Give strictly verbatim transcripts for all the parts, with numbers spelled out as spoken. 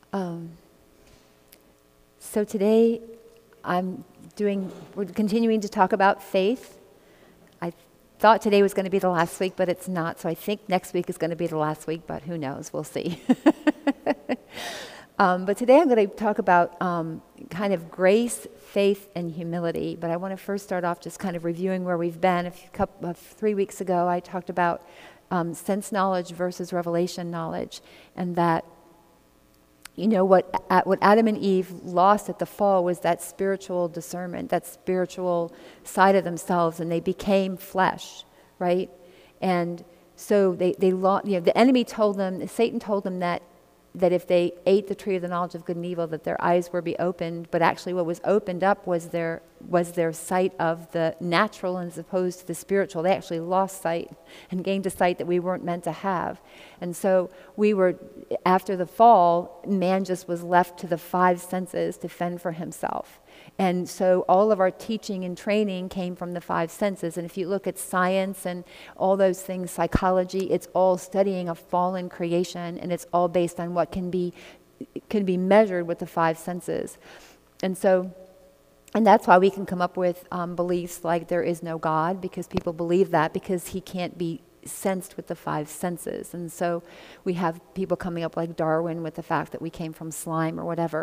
Um, so today I'm doing, we're continuing to talk about faith. I thought today was going to be the last week, but it's not. So I think next week is going to be the last week, but who knows? We'll see. um, but today I'm going to talk about um, kind of grace, faith, and humility. But I want to first start off just kind of reviewing where we've been. A few, couple, uh, three weeks ago, I talked about um, sense knowledge versus revelation knowledge, and that You know, what at, what Adam and Eve lost at the fall was that spiritual discernment, that spiritual side of themselves, and they became flesh, right? And so they, they lost, you know, the enemy told them, Satan told them that, that if they ate the tree of the knowledge of good and evil, that their eyes were be opened, but actually what was opened up was their, was their sight of the natural as opposed to the spiritual. They actually lost sight and gained a sight that we weren't meant to have. And so we were, after the fall, man just was left to the five senses to fend for himself. And so all of our teaching and training came from the five senses. And if you look at science and all those things, psychology, it's all studying a fallen creation, and it's all based on what can be can be measured with the five senses. And so, and that's why we can come up with um, beliefs like there is no God, because people believe that because he can't be sensed with the five senses. And so we have people coming up like Darwin with the fact that we came from slime or whatever.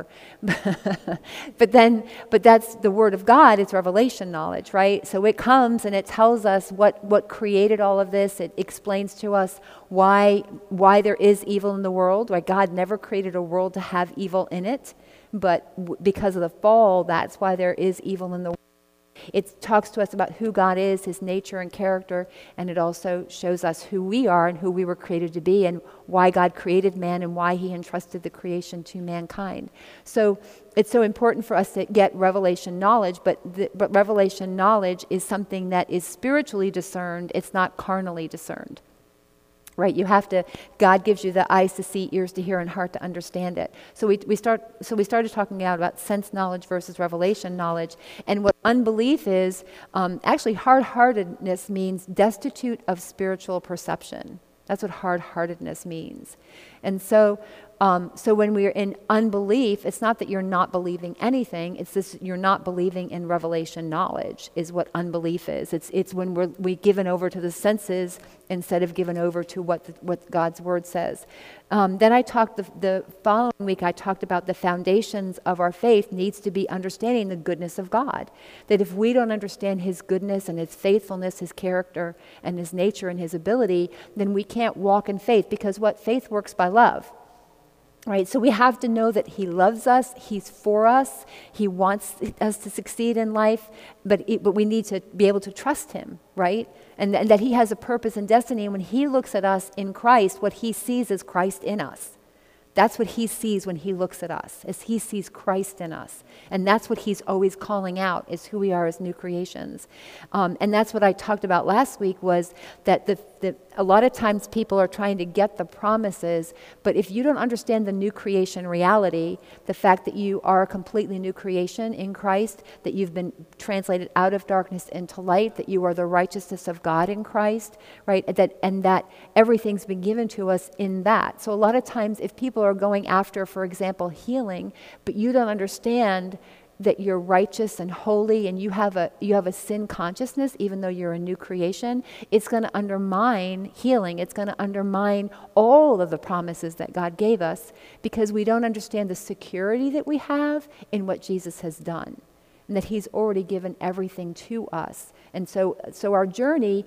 But then, but that's the word of God, it's revelation knowledge, right? So it comes and it tells us what, what created all of this. It explains to us why, why there is evil in the world, right? God never created a world to have evil in it, but w- because of the fall, that's why there is evil in the world. It talks to us about who God is, his nature and character, and it also shows us who we are and who we were created to be and why God created man and why he entrusted the creation to mankind. So it's so important for us to get revelation knowledge, but, the, but revelation knowledge is something that is spiritually discerned. It's not carnally discerned. Right, you have to, God gives you the eyes to see, ears to hear, and heart to understand it. So we we start. So we started talking out about sense knowledge versus revelation knowledge, and what unbelief is. Um, actually, hard-heartedness means destitute of spiritual perception. That's what hard-heartedness means, and so. Um, so when we're in unbelief, it's not that you're not believing anything. It's this: you're not believing in revelation knowledge is what unbelief is. It's it's when we're we given over to the senses instead of given over to what the, what God's word says. Um, then I talked the, the following week. I talked about the foundations of our faith needs to be understanding the goodness of God. That if we don't understand His goodness and His faithfulness, His character and His nature and His ability, then we can't walk in faith, because what faith works by love. Right, so we have to know that He loves us, He's for us, He wants us to succeed in life, but it, but we need to be able to trust Him, right? And, and that He has a purpose and destiny, and when He looks at us in Christ, what He sees is Christ in us. That's what He sees when He looks at us, is He sees Christ in us. And that's what He's always calling out, is who we are as new creations. Um, and that's what I talked about last week, was that the, the, a lot of times people are trying to get the promises, but if you don't understand the new creation reality, the fact that you are a completely new creation in Christ, that you've been translated out of darkness into light, that you are the righteousness of God in Christ, right? That, and that everything's been given to us in that. So a lot of times if people are going after, for example, healing, but you don't understand that you're righteous and holy and you have a you have a sin consciousness, even though you're a new creation, it's going to undermine healing. It's going to undermine all of the promises that God gave us, because we don't understand the security that we have in what Jesus has done, and that He's already given everything to us. And so so our journey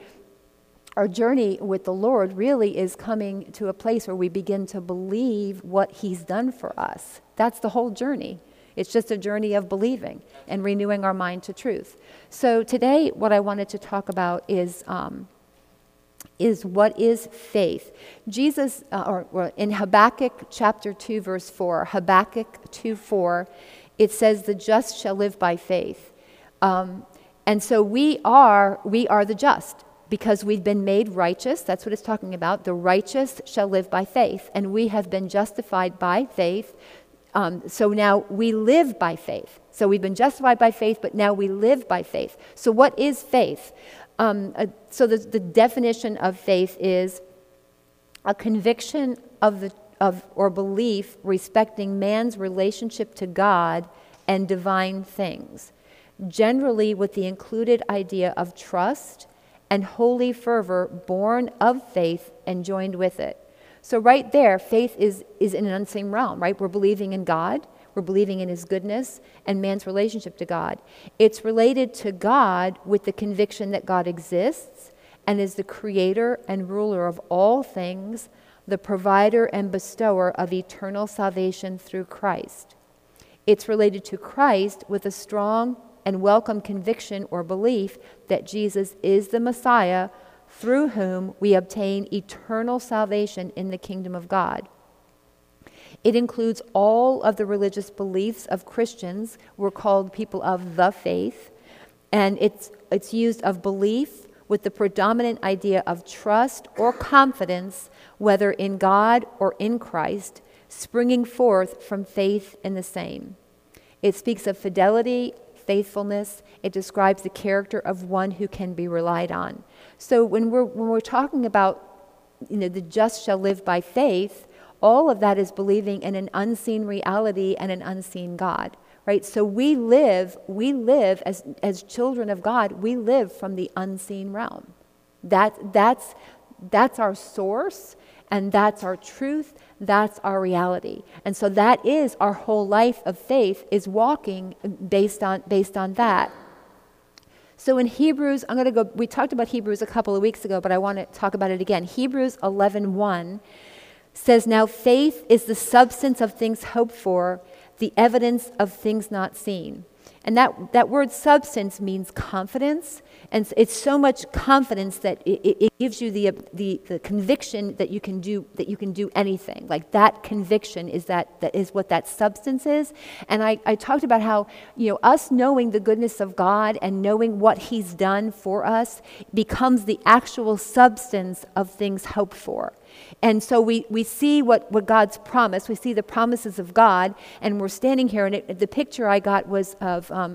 Our journey with the Lord really is coming to a place where we begin to believe what He's done for us. That's the whole journey. It's just a journey of believing and renewing our mind to truth. So today, what I wanted to talk about is um, is what is faith. Jesus, uh, or, or in Habakkuk chapter two, verse four, Habakkuk two four, it says, "The just shall live by faith." Um, and so we are we are the just, because we've been made righteous. That's what it's talking about. The righteous shall live by faith, and we have been justified by faith. Um, so now we live by faith. So we've been justified by faith, but now we live by faith. So what is faith? Um, uh, so the, the definition of faith is a conviction of the of or belief respecting man's relationship to God and divine things, generally with the included idea of trust and holy fervor born of faith and joined with it. So right there, faith is, is in an unseen realm, right? We're believing in God, we're believing in his goodness and man's relationship to God. It's related to God with the conviction that God exists and is the creator and ruler of all things, the provider and bestower of eternal salvation through Christ. It's related to Christ with a strong and welcome conviction or belief that Jesus is the Messiah through whom we obtain eternal salvation in the kingdom of God. It includes all of the religious beliefs of Christians. We're called people of the faith, and it's it's used of belief with the predominant idea of trust or confidence, whether in God or in Christ, springing forth from faith in the same. It speaks of fidelity, faithfulness. It describes the character of one who can be relied on. So when we're when we're talking about, you know, the just shall live by faith, all of that is believing in an unseen reality and an unseen God, right? So we live, we live as as children of God. We live from the unseen realm. That that's that's our source, and that's our truth. That's our reality. And so that is our whole life of faith, is walking based on based on that. So in Hebrews, I'm going to go, we talked about Hebrews a couple of weeks ago, but I want to talk about it again. Hebrews eleven one says, "Now faith is the substance of things hoped for, the evidence of things not seen." And that, that word substance means confidence. And it's so much confidence that it, it, it gives you the, the the conviction that you can do that you can do anything. Like that conviction is that that is what that substance is. And I, I talked about how, you know, us knowing the goodness of God and knowing what he's done for us becomes the actual substance of things hoped for. And so we, we see what, what God's promised. We see the promises of God, and we're standing here, and it, the picture I got was of um,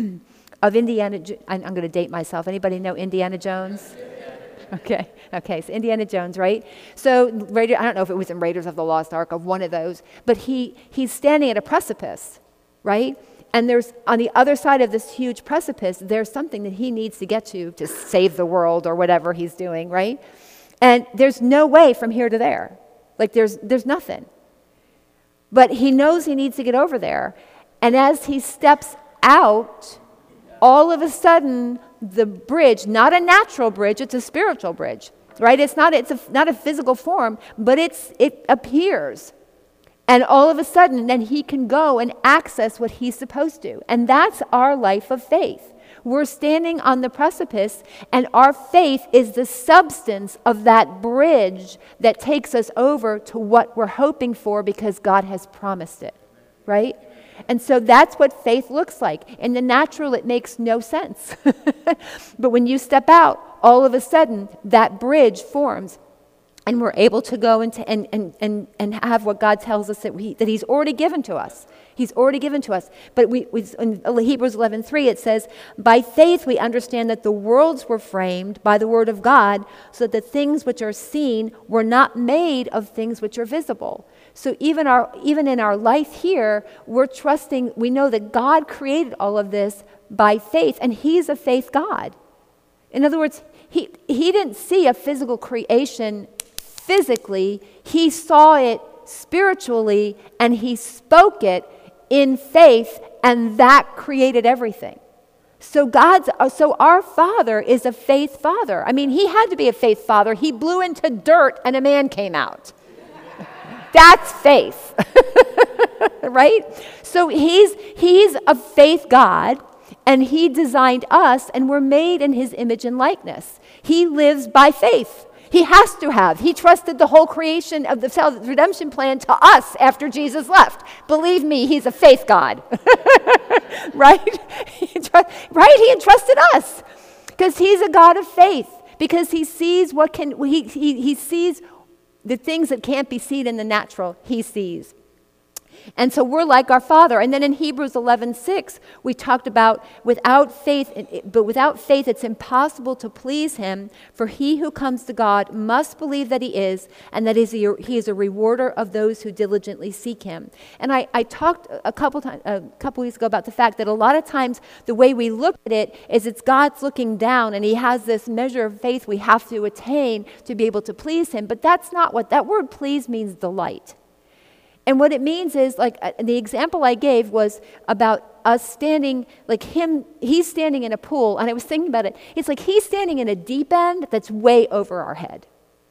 of Indiana. I'm going to date myself. Anybody know Indiana Jones? Okay, okay. So Indiana Jones, right? So Raider, I don't know if it was in Raiders of the Lost Ark, of one of those, but he he's standing at a precipice, right? And there's, on the other side of this huge precipice, there's something that he needs to get to to save the world or whatever he's doing, right? And there's no way from here to there. Like there's there's nothing. But he knows he needs to get over there. And as he steps out, all of a sudden, the bridge, not a natural bridge, it's a spiritual bridge, right? It's not it's a, not a physical form, but it's it appears. And all of a sudden, then he can go and access what he's supposed to. And that's our life of faith. We're standing on the precipice, and our faith is the substance of that bridge that takes us over to what we're hoping for because God has promised it, right? And so that's what faith looks like. In the natural, it makes no sense. But when you step out, all of a sudden, that bridge forms. And we're able to go into and, and, and, and have what God tells us that, we, that he's already given to us. He's already given to us. But we, we, in Hebrews eleven three, it says, "By faith we understand that the worlds were framed by the word of God, so that the things which are seen were not made of things which are visible." So even our even in our life here, we're trusting, we know that God created all of this by faith, and he's a faith God. In other words, he, he didn't see a physical creation physically, he saw it spiritually, and he spoke it in faith, and that created everything. So God's, so our Father is a faith Father. I mean, he had to be a faith Father. He blew into dirt, and a man came out. That's faith, right? So he's he's a faith God, and he designed us, and we're made in his image and likeness. He lives by faith. He has to have. He trusted the whole creation of the redemption plan to us after Jesus left. Believe me, he's a faith God. Right? He trust, right? He entrusted us because he's a God of faith, because he sees what can, he, he, he sees the things that can't be seen in the natural, he sees. And so we're like our Father. And then in Hebrews eleven six, we talked about without faith, but without faith it's impossible to please him, for he who comes to God must believe that he is, and that he is a rewarder of those who diligently seek him. And I, I talked a couple times, a couple weeks ago about the fact that a lot of times the way we look at it is it's God's looking down and he has this measure of faith we have to attain to be able to please him. But that's not what, that word please means delight. And what it means is, like, uh, the example I gave was about us standing, like him, he's standing in a pool, and I was thinking about it. It's like he's standing in a deep end that's way over our head.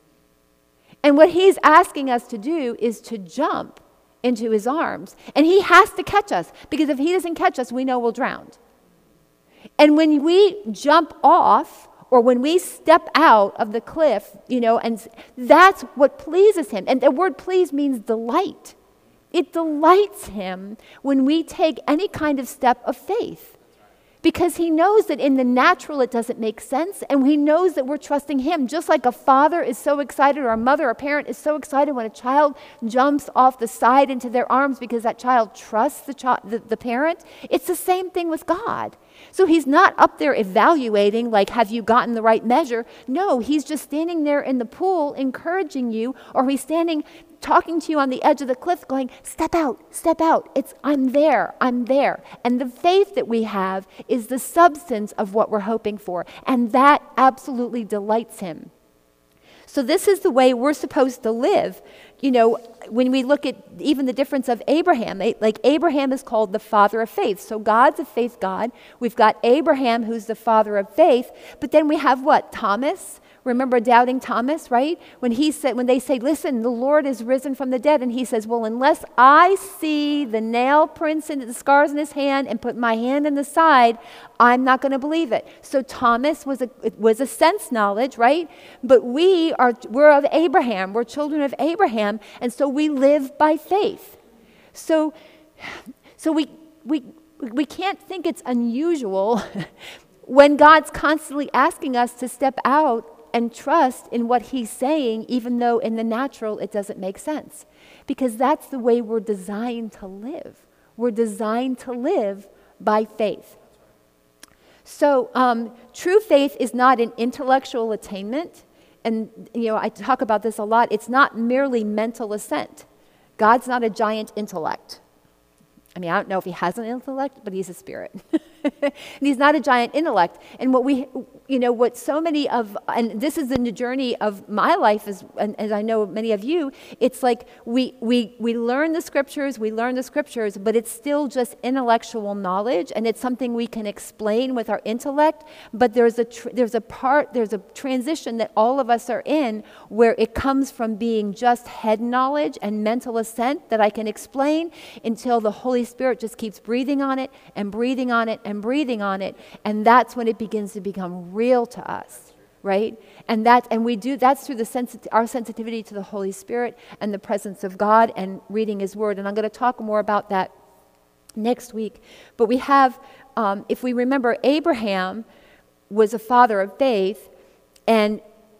And what he's asking us to do is to jump into his arms. And he has to catch us, because if he doesn't catch us, we know we'll drown. And when we jump off, or when we step out of the cliff, you know, and that's what pleases him. And the word please means delight. It delights him when we take any kind of step of faith, because he knows that in the natural it doesn't make sense, and he knows that we're trusting him. Just like a father is so excited, or a mother or a parent is so excited when a child jumps off the side into their arms because that child trusts the, child, the, the parent, it's the same thing with God. So he's not up there evaluating, like, have you gotten the right measure? No, he's just standing there in the pool encouraging you, or he's standing talking to you on the edge of the cliff going, step out, step out. It's, I'm there, I'm there. And the faith that we have is the substance of what we're hoping for. And that absolutely delights him. So this is the way we're supposed to live. You know, when we look at even the difference of Abraham, like Abraham is called the father of faith. So God's a faith God. We've got Abraham, who's the father of faith. But then we have what? Thomas. Remember doubting Thomas, right? When he said, when they say, listen, the Lord is risen from the dead. And he says, well, unless I see the nail prints and the scars in his hand and put my hand in the side, I'm not going to believe it. So Thomas was a, was a sense knowledge, right? But we are, we're of Abraham. We're children of Abraham. And so we live by faith. So, so we, we, we can't think it's unusual when God's constantly asking us to step out and trust in what he's saying, even though in the natural it doesn't make sense. Because that's the way we're designed to live. We're designed to live by faith. So um, true faith is not an intellectual attainment. And, you know, I talk about this a lot. It's not merely mental assent. God's not a giant intellect. I mean, I don't know if he has an intellect, but he's a spirit. And he's not a giant intellect. And what we, you know, what so many of, and this is in the journey of my life, as, and as I know many of you, it's like we, we, we learn the scriptures, we learn the scriptures, but it's still just intellectual knowledge, and it's something we can explain with our intellect, but there's a, tr- there's a part, there's a transition that all of us are in where it comes from being just head knowledge and mental assent that I can explain until the Holy Spirit just keeps breathing on it and breathing on it and breathing on it, and that's when it begins to become real to us, right? And that, and we do that's through the sensi- our sensitivity to the Holy Spirit and the presence of God and reading His Word. And I'm going to talk more about that next week. But we have, um, if we remember, Abraham was a father of faith, and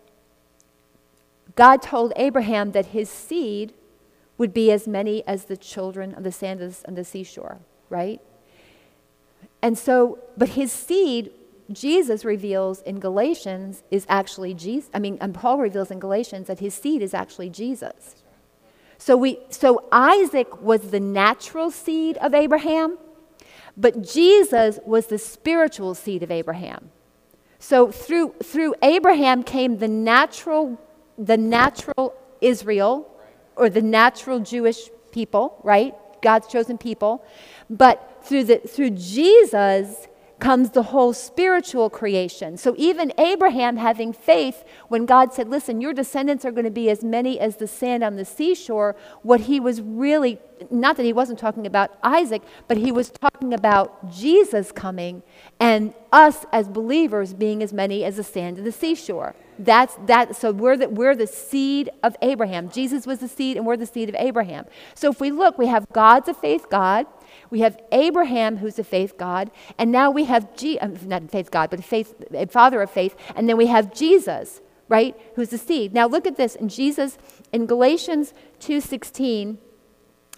God told Abraham that his seed would be as many as the children of the sand of the seashore, right? And so, but his seed, Jesus reveals in Galatians, is actually Jesus. I mean, and Paul reveals in Galatians that his seed is actually Jesus. So we, so Isaac was the natural seed of Abraham, but Jesus was the spiritual seed of Abraham. So through through Abraham came the natural, the natural Israel, or the natural Jewish people, right? God's chosen people. But through the through Jesus comes the whole spiritual creation. So even Abraham having faith, when God said, listen, your descendants are going to be as many as the sand on the seashore, what he was really, not that he wasn't talking about Isaac, but he was talking about Jesus coming and us as believers being as many as the sand of the seashore. That's that. So we're the, we're the seed of Abraham. Jesus was the seed, and we're the seed of Abraham. So if we look, we have God's a faith God. We have Abraham, who's a faith God, and now we have G, uh, not faith God, but a faith, a father of faith, and then we have Jesus, right, who's the seed. Now look at this in Jesus in Galatians two sixteen.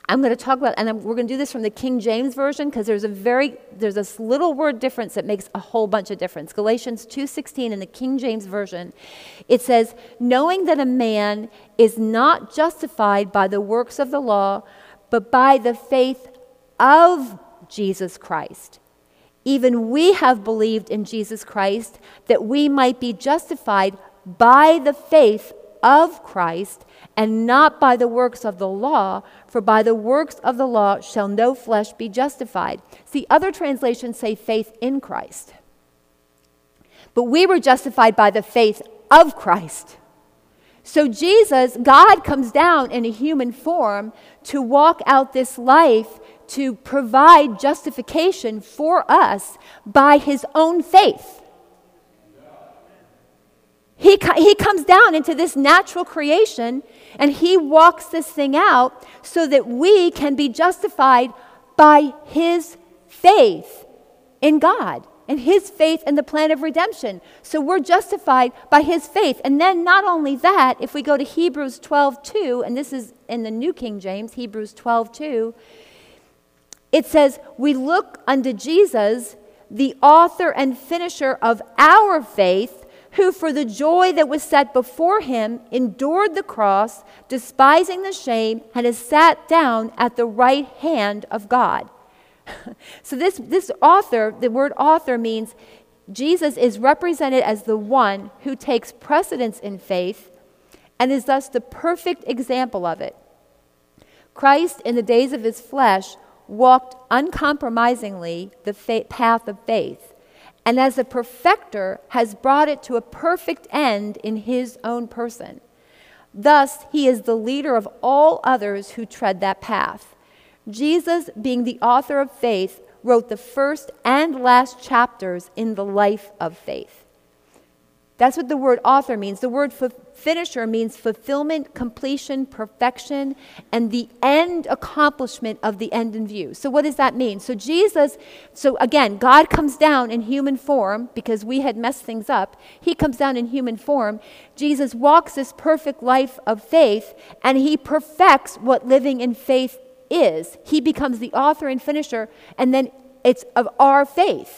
I'm going to talk about, and I'm, we're going to do this from the King James Version because there's a very, there's this little word difference that makes a whole bunch of difference. Galatians two sixteen in the King James Version, it says, knowing that a man is not justified by the works of the law, but by the faith of Jesus Christ. Even we have believed in Jesus Christ that we might be justified by the faith of Christ and not by the works of the law, for by the works of the law shall no flesh be justified. See, other translations say faith in Christ. But we were justified by the faith of Christ. So Jesus, God comes down in a human form to walk out this life to provide justification for us by his own faith. He, he comes down into this natural creation and he walks this thing out so that we can be justified by his faith in God and his faith in the plan of redemption. So we're justified by his faith. And then not only that, if we go to Hebrews twelve two, and this is in the New King James, Hebrews twelve two, it says, we look unto Jesus, the author and finisher of our faith, who for the joy that was set before him endured the cross, despising the shame, and has sat down at the right hand of God. So this, this author, the word author means Jesus is represented as the one who takes precedence in faith and is thus the perfect example of it. Christ, in the days of his flesh, walked uncompromisingly the fa- path of faith, and as a perfecter has brought it to a perfect end in his own person. Thus, he is the leader of all others who tread that path. Jesus, being the author of faith, wrote the first and last chapters in the life of faith. That's what the word author means. The word f- finisher means fulfillment, completion, perfection, and the end accomplishment of the end in view. So what does that mean? So Jesus, so again, God comes down in human form because we had messed things up. He comes down in human form. Jesus walks this perfect life of faith, and he perfects what living in faith is. He becomes the author and finisher, and then it's of our faith.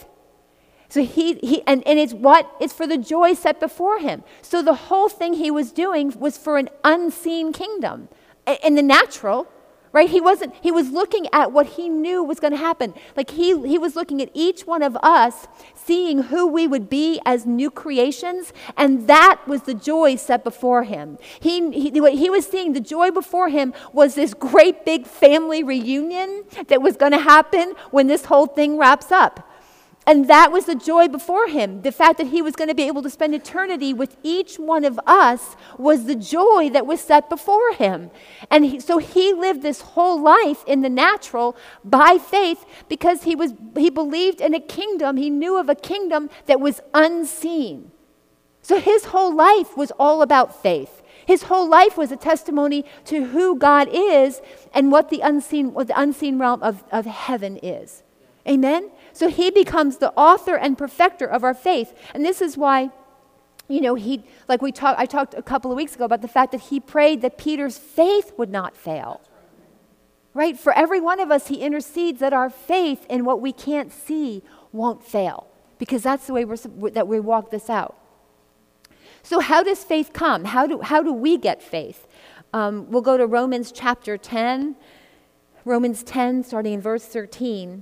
So he, he and, and it's what? It's for the joy set before him. So the whole thing he was doing was for an unseen kingdom. In the natural, right? He wasn't, he was looking at what he knew was going to happen. Like he, he was looking at each one of us, seeing who we would be as new creations, and that was the joy set before him. He, he, what he was seeing, the joy before him was this great big family reunion that was going to happen when this whole thing wraps up. And that was the joy before him. The fact that he was going to be able to spend eternity with each one of us was the joy that was set before him. And he, so he lived this whole life in the natural by faith because he was he believed in a kingdom. He knew of a kingdom that was unseen. So his whole life was all about faith. His whole life was a testimony to who God is and what the unseen, what the unseen realm of, of heaven is. Amen? So he becomes the author and perfecter of our faith. And this is why, you know, he, like we talked, I talked a couple of weeks ago about the fact that he prayed that Peter's faith would not fail. Right? For every one of us, he intercedes that our faith in what we can't see won't fail. Because that's the way we're, that we walk this out. So how does faith come? How do, how do we get faith? Um, we'll go to Romans chapter ten. Romans ten, starting in verse thirteen.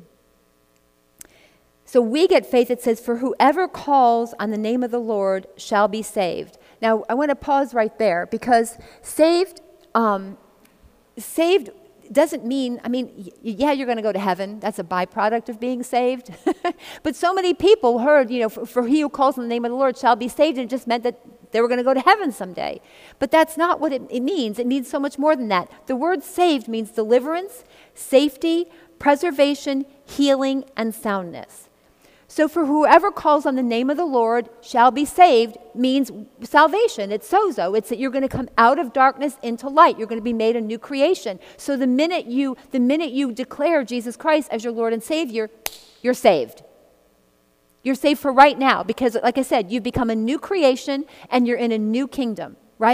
So we get faith, it says, for whoever calls on the name of the Lord shall be saved. Now, I want to pause right there because saved, um, saved doesn't mean, I mean, y- yeah, you're going to go to heaven. That's a byproduct of being saved. But so many people heard, you know, for, for he who calls on the name of the Lord shall be saved, and it just meant that they were going to go to heaven someday. But that's not what it, it means. It means so much more than that. The word saved means deliverance, safety, preservation, healing, and soundness. So for whoever calls on the name of the Lord shall be saved means salvation. It's sozo. It's that you're going to come out of darkness into light. You're going to be made a new creation. So the minute you, the minute you declare Jesus Christ as your Lord and Savior, you're saved. You're saved for right now because, like I said, you've become a new creation and you're in a new kingdom, right?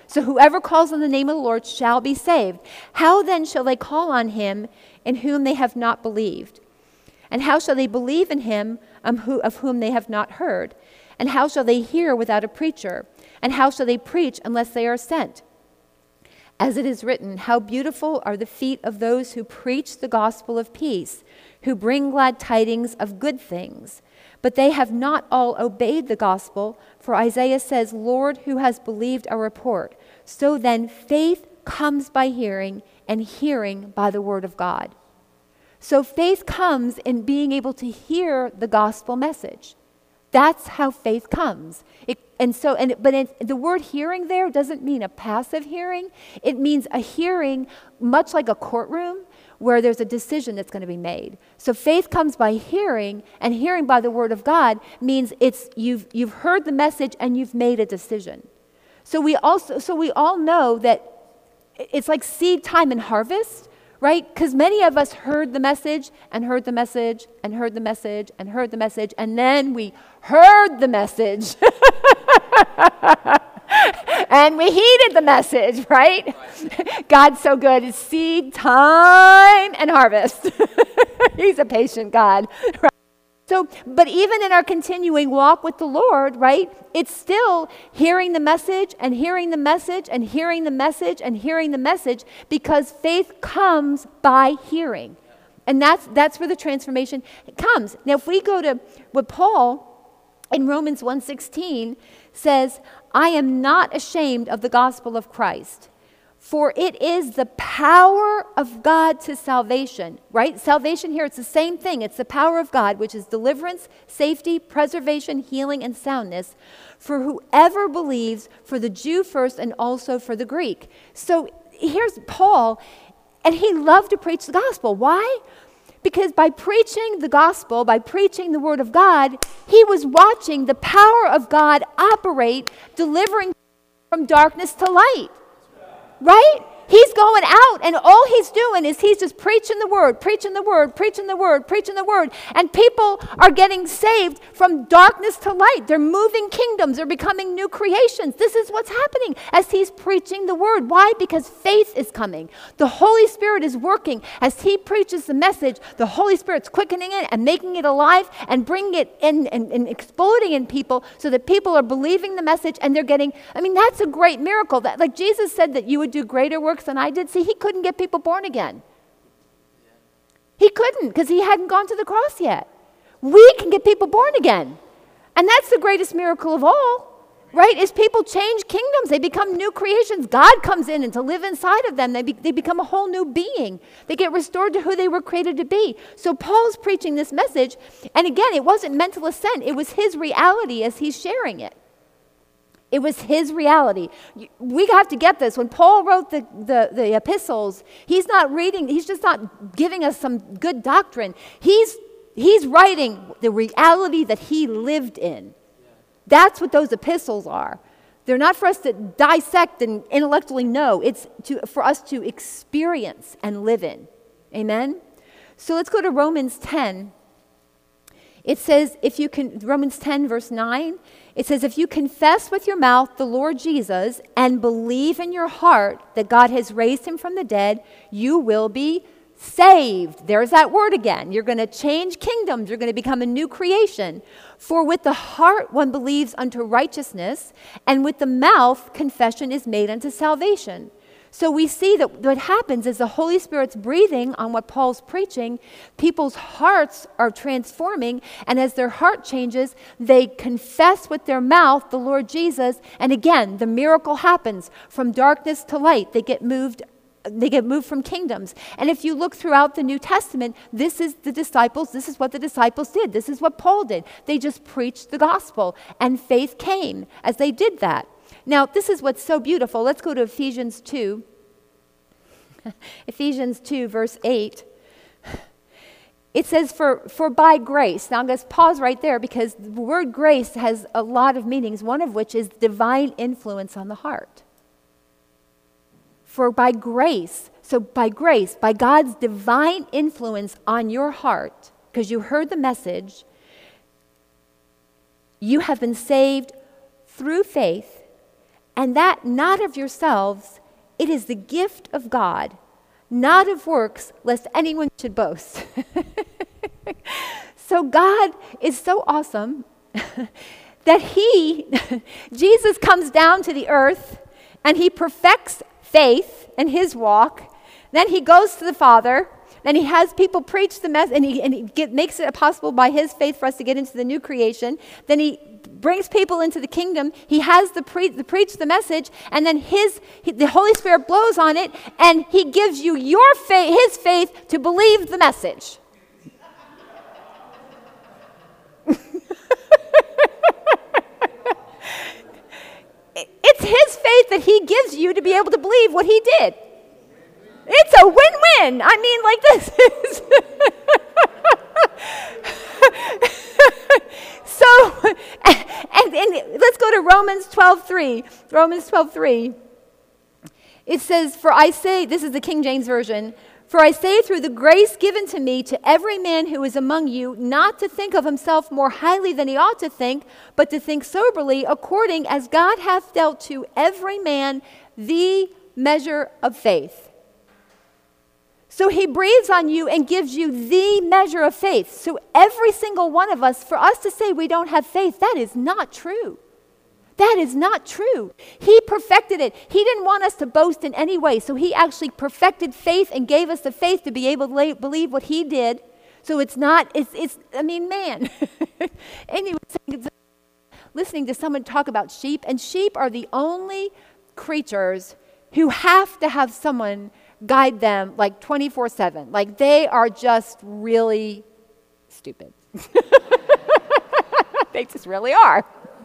So whoever calls on the name of the Lord shall be saved. How then shall they call on him in whom they have not believed? And how shall they believe in him um, who, of whom they have not heard? And how shall they hear without a preacher? And how shall they preach unless they are sent? As it is written, how beautiful are the feet of those who preach the gospel of peace, who bring glad tidings of good things. But they have not all obeyed the gospel, for Isaiah says, Lord, who has believed our report? So then faith comes by hearing, and hearing by the word of God. So faith comes in being able to hear the gospel message. That's how faith comes. It, and so, and but it, the word hearing there doesn't mean a passive hearing. It means a hearing, much like a courtroom, where there's a decision that's going to be made. So faith comes by hearing, and hearing by the word of God means it's you've you've heard the message and you've made a decision. So we also so we all know that it's like seed time and harvest. Right? Because many of us heard the message and heard the message and heard the message and heard the message, and then we heard the message and we heeded the message, right? God's so good. It's seed time and harvest. He's a patient God. Right? So, but even in our continuing walk with the Lord, right, it's still hearing the message and hearing the message and hearing the message and hearing the message, because faith comes by hearing. And that's that's where the transformation comes. Now, if we go to what Paul in Romans one sixteen says, I am not ashamed of the gospel of Christ, for it is the power of God to salvation, right? Salvation here, it's the same thing. It's the power of God, which is deliverance, safety, preservation, healing, and soundness for whoever believes, for the Jew first and also for the Greek. So here's Paul, and he loved to preach the gospel. Why? Because by preaching the gospel, by preaching the word of God, he was watching the power of God operate, delivering from darkness to light. Right? He's going out, and all he's doing is he's just preaching the word, preaching the word, preaching the word, preaching the word. And people are getting saved from darkness to light. They're moving kingdoms. They're becoming new creations. This is what's happening as he's preaching the word. Why? Because faith is coming. The Holy Spirit is working. As he preaches the message, the Holy Spirit's quickening it and making it alive and bringing it in and, and exploding in people so that people are believing the message and they're getting, I mean, that's a great miracle. That, like Jesus said that you would do greater works than I did. See, he couldn't get people born again. He couldn't, because he hadn't gone to the cross yet. We can get people born again. And that's the greatest miracle of all, right? Is people change kingdoms. They become new creations. God comes in and to live inside of them. They, be, they become a whole new being. They get restored to who they were created to be. So Paul's preaching this message. And again, it wasn't mental assent. It was his reality as he's sharing it. It was his reality. We have to get this. When Paul wrote the, the, the epistles, he's not reading, he's just not giving us some good doctrine. He's, he's writing the reality that he lived in. That's what those epistles are. They're not for us to dissect and intellectually know. It's to, for us to experience and live in. Amen? So let's go to Romans ten. It says, if you can, Romans ten, verse nine, it says, if you confess with your mouth the Lord Jesus and believe in your heart that God has raised him from the dead, you will be saved. There's that word again. You're going to change kingdoms. You're going to become a new creation. For with the heart one believes unto righteousness, and with the mouth confession is made unto salvation. So we see that what happens is the Holy Spirit's breathing on what Paul's preaching, people's hearts are transforming, and as their heart changes, they confess with their mouth the Lord Jesus, and again, the miracle happens. From darkness to light, they get moved They get moved from kingdoms. And if you look throughout the New Testament, this is the disciples, this is what the disciples did. This is what Paul did. They just preached the gospel, and faith came as they did that. Now, this is what's so beautiful. Let's go to Ephesians two. Ephesians two, verse eight. It says, for, for by grace. Now, I'm going to pause right there because the word grace has a lot of meanings, one of which is divine influence on the heart. For by grace, so by grace, by God's divine influence on your heart, because you heard the message, you have been saved through faith, and that not of yourselves, it is the gift of God, not of works, lest anyone should boast. So God is so awesome that he, Jesus comes down to the earth and he perfects faith in his walk. Then he goes to the Father. Then he has people preach the message, and he, and he get, makes it possible by his faith for us to get into the new creation. Then he brings people into the kingdom. He has the, pre- the preach the message, and then his he, the Holy Spirit blows on it, and he gives you your faith, his faith, to believe the message. It's his faith that he gives you to be able to believe what he did. It's a win-win. I mean, like this is. So, and, and let's go to Romans twelve three. Romans twelve three. It says, for I say, this is the King James Version, for I say through the grace given to me to every man who is among you, not to think of himself more highly than he ought to think, but to think soberly, according as God hath dealt to every man the measure of faith. So he breathes on you and gives you the measure of faith. So every single one of us, for us to say we don't have faith, that is not true. That is not true. He perfected it. He didn't want us to boast in any way. So he actually perfected faith and gave us the faith to be able to lay, believe what he did. So it's not, it's, it's I mean, man. Anyway, listening to someone talk about sheep, and sheep are the only creatures who have to have someone guide them like twenty-four seven. Like they are just really stupid. They just really are.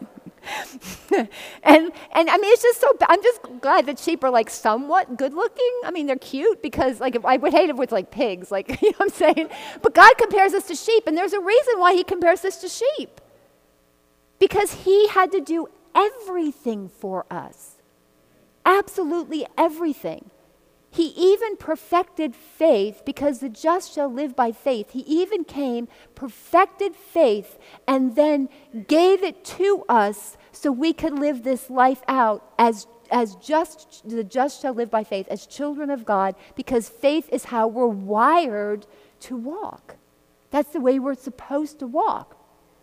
and and I mean, it's just so, I'm just glad that sheep are like somewhat good looking. I mean, they're cute because like if, I would hate it with like pigs, like, you know what I'm saying? But God compares us to sheep, and there's a reason why he compares us to sheep. Because he had to do everything for us. Absolutely everything. He even perfected faith, because the just shall live by faith. He even came, perfected faith, and then gave it to us so we could live this life out as, as just, the just shall live by faith, as children of God, because faith is how we're wired to walk. That's the way we're supposed to walk.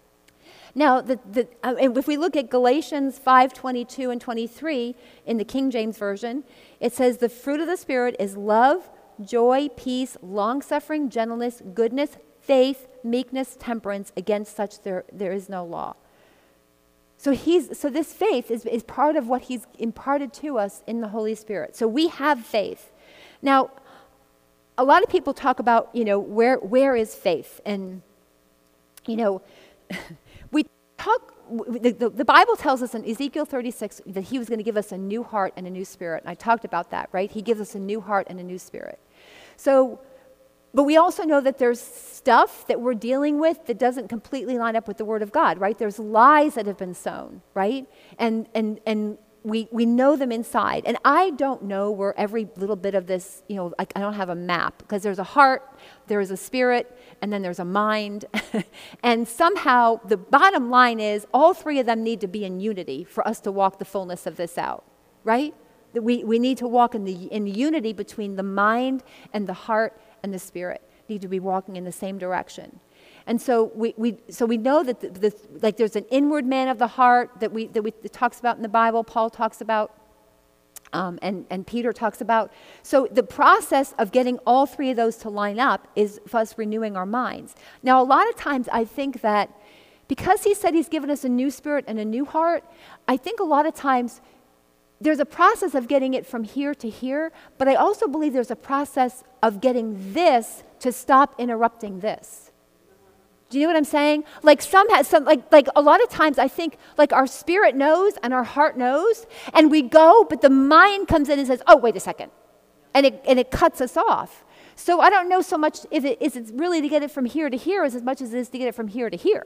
Now, the, the, uh, if we look at Galatians five twenty-two and twenty-three in the King James Version, it says, the fruit of the Spirit is love, joy, peace, long-suffering, gentleness, goodness, faith, meekness, temperance. Against such there, there is no law. So, he's, so this faith is, is part of what he's imparted to us in the Holy Spirit. So we have faith. Now, a lot of people talk about, you know, where where is faith? And, you know, we talk, the, the, the Bible tells us in Ezekiel thirty-six that he was going to give us a new heart and a new spirit. And I talked about that, right? He gives us a new heart and a new spirit. So, but we also know that there's stuff that we're dealing with that doesn't completely line up with the Word of God, right? There's lies that have been sown, right? And and and we we know them inside. And I don't know where every little bit of this, you know, I, I don't have a map, because there's a heart, there's a spirit, and then there's a mind. And somehow the bottom line is all three of them need to be in unity for us to walk the fullness of this out, right? That we, we need to walk in the in unity between the mind and the heart and the spirit. Need to be walking in the same direction. And so we, we so we know that the, the, like there's an inward man of the heart that we that we that talks about in the Bible. Paul talks about, um, and and Peter talks about. So the process of getting all three of those to line up is for us renewing our minds. Now, a lot of times I think that because he said he's given us a new spirit and a new heart, I think a lot of times there's a process of getting it from here to here, but I also believe there's a process of getting this to stop interrupting this. Do you know what I'm saying? Like some, has some like like a lot of times I think like our spirit knows and our heart knows, and we go, but the mind comes in and says, "Oh, wait a second," and it and it cuts us off. So I don't know so much if it is it's really to get it from here to here as, as much as it is to get it from here to here.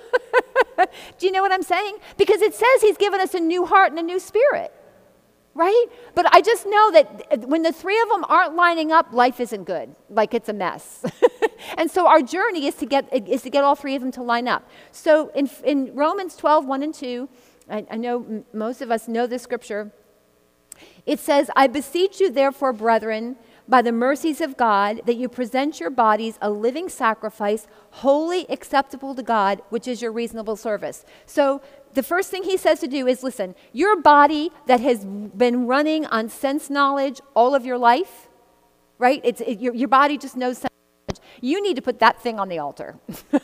Do you know what I'm saying? Because it says he's given us a new heart and a new spirit. Right? But I just know that when the three of them aren't lining up, life isn't good. Like it's a mess. And so our journey is to get is to get all three of them to line up. So in, in Romans twelve, one and two, I, I know m- most of us know this scripture. It says, I beseech you therefore, brethren, by the mercies of God, that you present your bodies a living sacrifice, wholly acceptable to God, which is your reasonable service. So the first thing he says to do is, listen, your body that has been running on sense knowledge all of your life, right? It's it, your, your body just knows sense knowledge. You need to put that thing on the altar.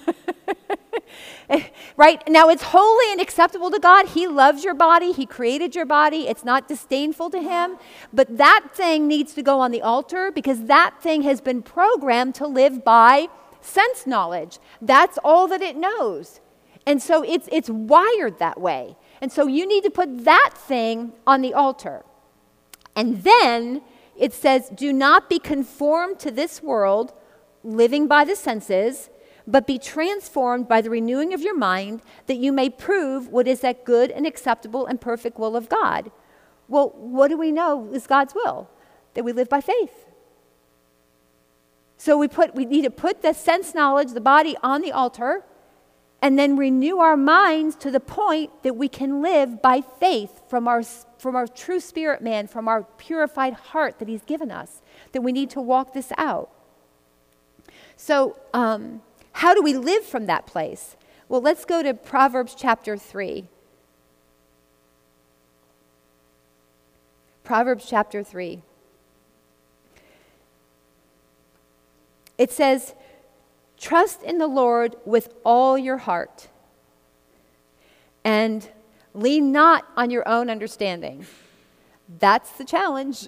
Right? Now, it's holy and acceptable to God. He loves your body. He created your body. It's not disdainful to him. But that thing needs to go on the altar because that thing has been programmed to live by sense knowledge. That's all that it knows. And so it's, it's wired that way. And so you need to put that thing on the altar. And then it says, do not be conformed to this world, living by the senses, but be transformed by the renewing of your mind, that you may prove what is that good and acceptable and perfect will of God. Well, what do we know is God's will? That we live by faith. So we put we need to put the sense knowledge, the body, on the altar, and then renew our minds to the point that we can live by faith from our from our true spirit man, from our purified heart that he's given us, that we need to walk this out. So, um, how do we live from that place? Well, let's go to Proverbs chapter three. Proverbs chapter three. It says, trust in the Lord with all your heart, and lean not on your own understanding. That's the challenge.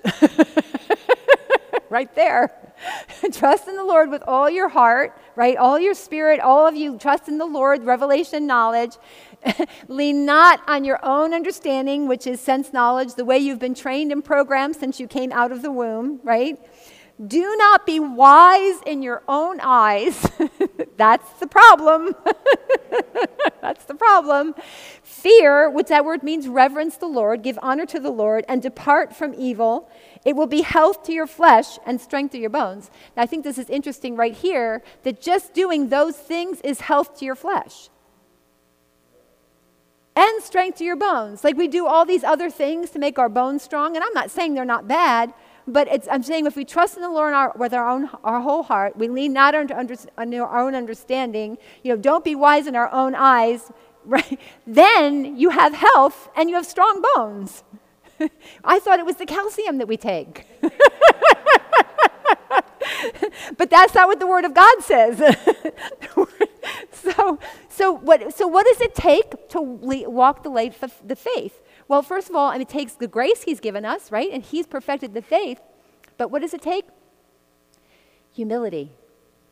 Right there. Trust in the Lord with all your heart, right? All your spirit, all of you, trust in the Lord, revelation knowledge. Lean not on your own understanding, which is sense knowledge, the way you've been trained and programmed since you came out of the womb, right? Do not be wise in your own eyes. That's the problem. That's the problem. Fear, which that word means reverence the Lord, give honor to the Lord, and depart from evil. It will be health to your flesh and strength to your bones. Now, I think this is interesting right here, that just doing those things is health to your flesh and strength to your bones. Like we do all these other things to make our bones strong, and I'm not saying they're not bad, but it's, I'm saying if we trust in the Lord our, with our own, our whole heart, we lean not on, under, on our own understanding, you know, don't be wise in our own eyes, right? Then you have health and you have strong bones. I thought it was the calcium that we take. But that's not what the Word of God says. so, so, what, so what does it take to le- walk the life of the faith? Well, first of all, I mean, it takes the grace he's given us, right? And he's perfected the faith. But what does it take? Humility.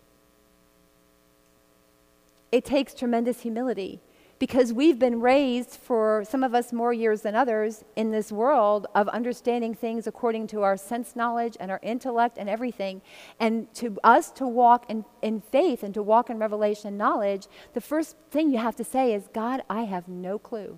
It takes tremendous humility because we've been raised, for some of us more years than others, in this world of understanding things according to our sense knowledge and our intellect and everything. And to us to walk in, in faith and to walk in revelation knowledge, the first thing you have to say is, God, I have no clue.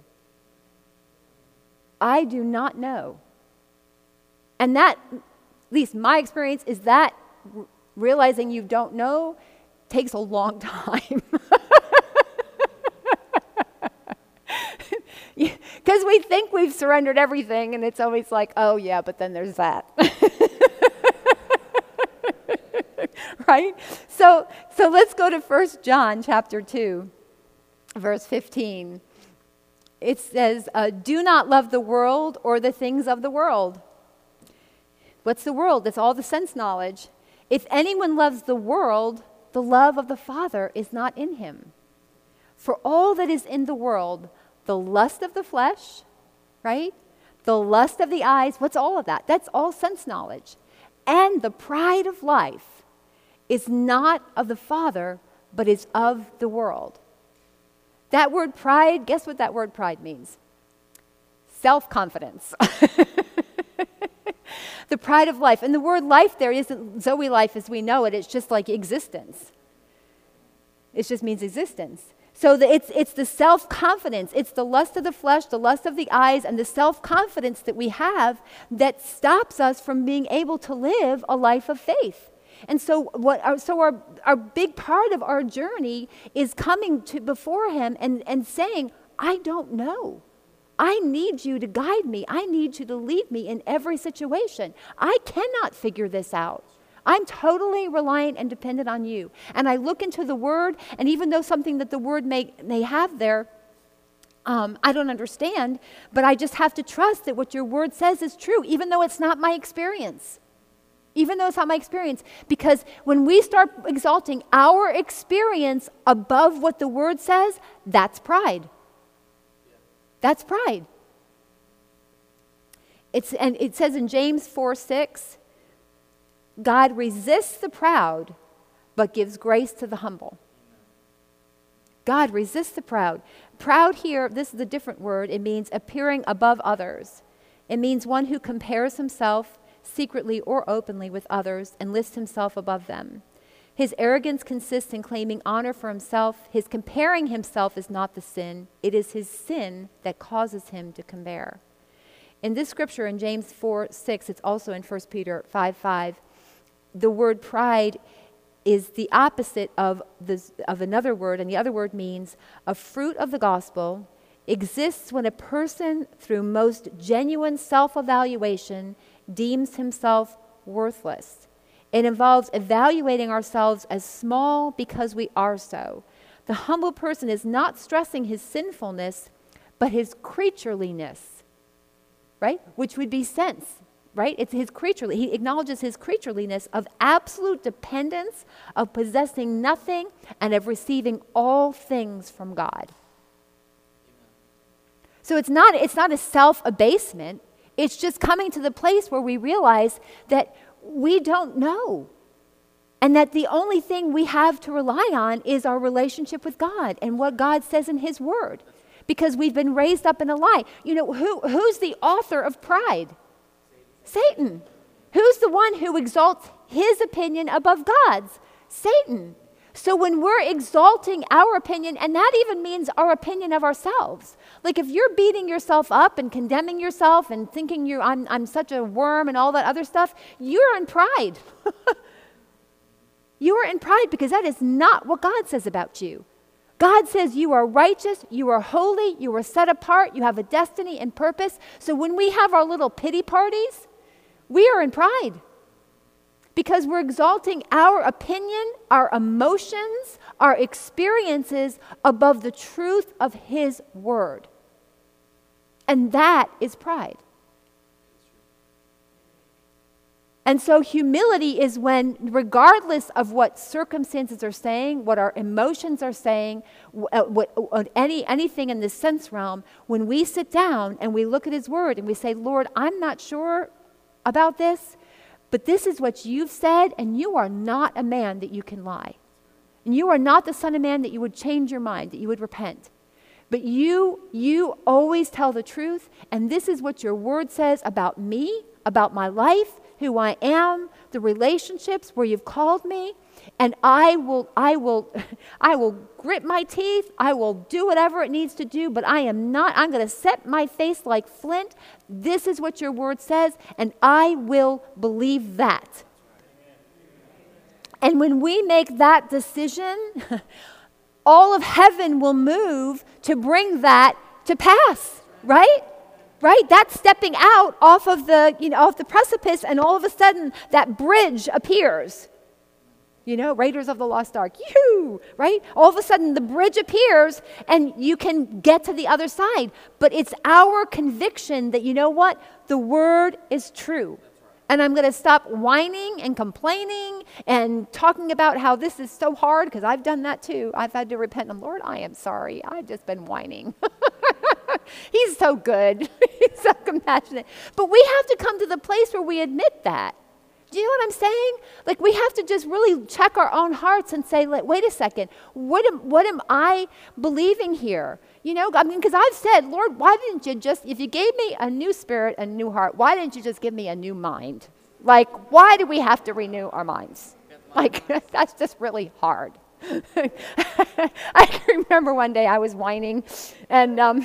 I do not know. And that, at least my experience, is that r- realizing you don't know takes a long time. Because we think we've surrendered everything, and it's always like, oh yeah, but then there's that. Right? So, so let's go to First John chapter two, verse fifteen. It says, uh, do not love the world or the things of the world. What's the world? It's all the sense knowledge. If anyone loves the world, the love of the Father is not in him. For all that is in the world, the lust of the flesh, right? The lust of the eyes, what's all of that? That's all sense knowledge. And the pride of life is not of the Father, but is of the world. That word pride, guess what that word pride means? Self-confidence. The pride of life. And the word life there isn't Zoe life as we know it. It's just like existence. It just means existence. So the, it's, it's the self-confidence. It's the lust of the flesh, the lust of the eyes, and the self-confidence that we have that stops us from being able to live a life of faith. And so what our, so our, our big part of our journey is coming to before him and, and saying, I don't know. I need you to guide me. I need you to lead me in every situation. I cannot figure this out. I'm totally reliant and dependent on you. And I look into the Word, and even though something that the Word may, may have there, um, I don't understand, but I just have to trust that what your Word says is true, even though it's not my experience. Even though it's not my experience. Because when we start exalting our experience above what the Word says, that's pride. That's pride. It's, and it says in James four six, God resists the proud, but gives grace to the humble. God resists the proud. Proud here, this is a different word. It means appearing above others. It means one who compares himself secretly or openly with others and lifts himself above them. His arrogance consists in claiming honor for himself. His comparing himself is not the sin. It is his sin that causes him to compare. In this scripture, in James four six, it's also in First Peter five five, the word pride is the opposite of, this, of another word, and the other word means a fruit of the gospel exists when a person, through most genuine self-evaluation, deems himself worthless. It involves evaluating ourselves as small because we are so. The humble person is not stressing his sinfulness, but his creatureliness, right? Which would be sense, right? It's his creaturely. He acknowledges his creatureliness of absolute dependence, of possessing nothing, and of receiving all things from God. So it's not, it's not a self-abasement. It's just coming to the place where we realize that we don't know. And that the only thing we have to rely on is our relationship with God and what God says in his word. Because we've been raised up in a lie. You know, who, who's the author of pride? Satan. Who's the one who exalts his opinion above God's? Satan. So when we're exalting our opinion, and that even means our opinion of ourselves. Like if you're beating yourself up and condemning yourself and thinking you I'm I'm such a worm and all that other stuff, you're in pride. You are in pride because that is not what God says about you. God says you are righteous, you are holy, you are set apart, you have a destiny and purpose. So when we have our little pity parties, we are in pride. Because we're exalting our opinion, our emotions, our experiences above the truth of his word. And that is pride. And so humility is when, regardless of what circumstances are saying, what our emotions are saying, what, what, any, anything in the sense realm, when we sit down and we look at his word and we say, Lord, I'm not sure about this, but this is what you've said, and you are not a man that you can lie. And you are not the son of man that you would change your mind, that you would repent. But you, you always tell the truth, and this is what your word says about me, about my life, who I am, the relationships where you've called me, and I will, I will, I will grit my teeth, I will do whatever it needs to do, but I am not, I'm going to set my face like flint. This is what your word says, and I will believe that. And when we make that decision, all of heaven will move to bring that to pass, right? Right? That's stepping out off of the, you know, off the precipice, and all of a sudden that bridge appears. You know, Raiders of the Lost Ark, yoo-hoo, right? All of a sudden the bridge appears and you can get to the other side. But it's our conviction that, you know what? The word is true. And I'm going to stop whining and complaining and talking about how this is so hard, because I've done that too. I've had to repent. And Lord, I am sorry. I've just been whining. He's so good. He's so compassionate. But we have to come to the place where we admit that. Do you know what I'm saying? Like, we have to just really check our own hearts and say, like, wait a second, what am, what am I believing here? You know, I mean, because I've said, Lord, why didn't you just, if you gave me a new spirit, a new heart, why didn't you just give me a new mind? Like, why do we have to renew our minds? Like, that's just really hard. I can remember one day I was whining, and um,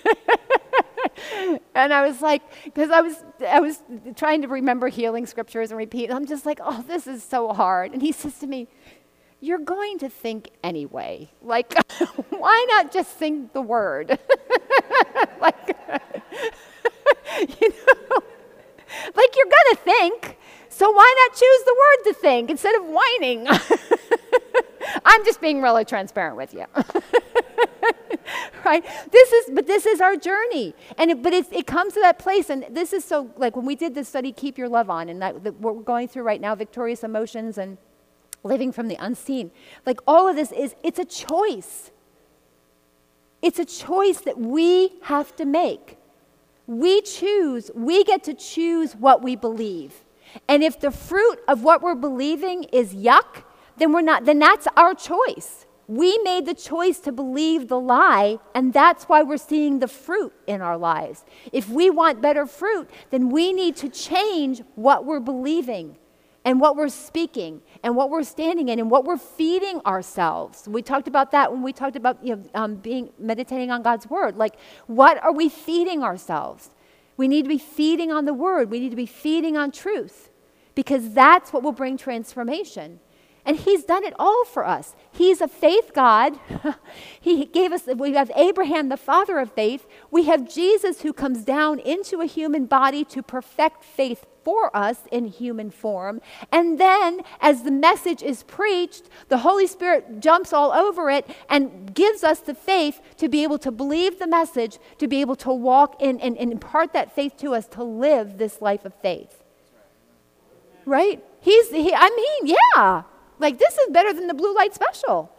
and I was like, because I was I was trying to remember healing scriptures and repeat. And I'm just like, oh, this is so hard. And he says to me, "You're going to think anyway. Like, why not just think the word?" like, you know, like you're going to think, so why not choose the word to think instead of whining? I'm just being really transparent with you. Right? This is, but this is our journey. And it, but it's, it comes to that place, and this is so, like when we did this study, Keep Your Love On, and that, that what we're going through right now, Victorious Emotions and Living from the Unseen, like all of this is, it's a choice. It's a choice that we have to make. We choose, we get to choose what we believe. And if the fruit of what we're believing is yuck, then we're not, then that's our choice. We made the choice to believe the lie, and that's why we're seeing the fruit in our lives. If we want better fruit, then we need to change what we're believing and what we're speaking and what we're standing in and what we're feeding ourselves. We talked about that when we talked about, you know, um, being meditating on God's word. Like, what are we feeding ourselves? We need to be feeding on the word. We need to be feeding on truth, because that's what will bring transformation. And he's done it all for us. He's a faith God. He gave us, we have Abraham, the father of faith. We have Jesus, who comes down into a human body to perfect faith for us in human form. And then as the message is preached, the Holy Spirit jumps all over it and gives us the faith to be able to believe the message, to be able to walk in and, and impart that faith to us to live this life of faith. Right? He's, he, I mean, yeah. Like, this is better than the blue light special.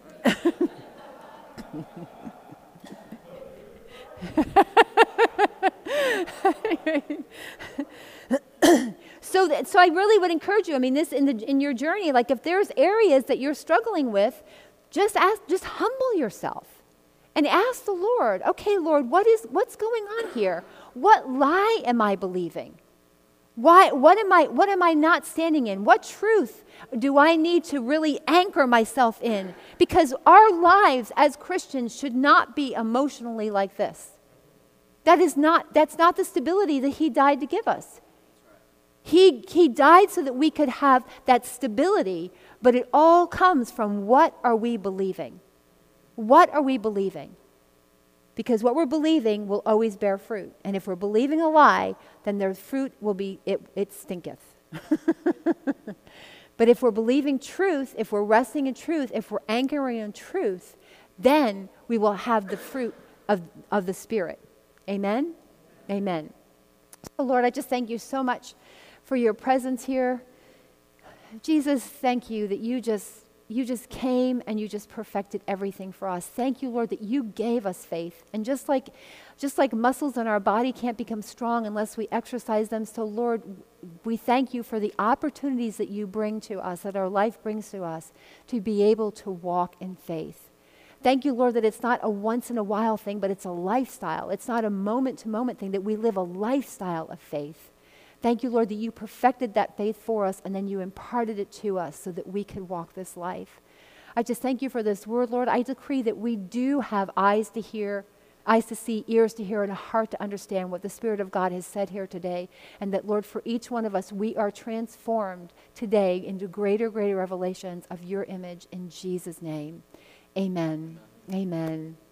so, that, so I really would encourage you. I mean, this in the in your journey. Like, if there's areas that you're struggling with, just ask, just humble yourself, and ask the Lord. Okay, Lord, what is what's going on here? What lie am I believing? Why, what am I, what am I not standing in? What truth do I need to really anchor myself in? Because our lives as Christians should not be emotionally like this. That is not, that's not the stability that he died to give us. He, he died so that we could have that stability, but it all comes from, what are we believing? What are we believing? Because what we're believing will always bear fruit. And if we're believing a lie, then their fruit will be, it, it stinketh. But if we're believing truth, if we're resting in truth, if we're anchoring in truth, then we will have the fruit of, of the Spirit. Amen? Amen. So Lord, I just thank you so much for your presence here. Jesus, thank you that you just You just came and you just perfected everything for us. Thank you, Lord, that you gave us faith. And just like, just like muscles in our body can't become strong unless we exercise them, so Lord, we thank you for the opportunities that you bring to us, that our life brings to us, to be able to walk in faith. Thank you, Lord, that it's not a once in a while thing, but it's a lifestyle. It's not a moment to moment thing, that we live a lifestyle of faith. Thank you, Lord, that you perfected that faith for us, and then you imparted it to us so that we could walk this life. I just thank you for this word, Lord. I decree that we do have eyes to hear, eyes to see, ears to hear, and a heart to understand what the Spirit of God has said here today. And that, Lord, for each one of us, we are transformed today into greater, greater revelations of your image in Jesus' name. Amen. Amen.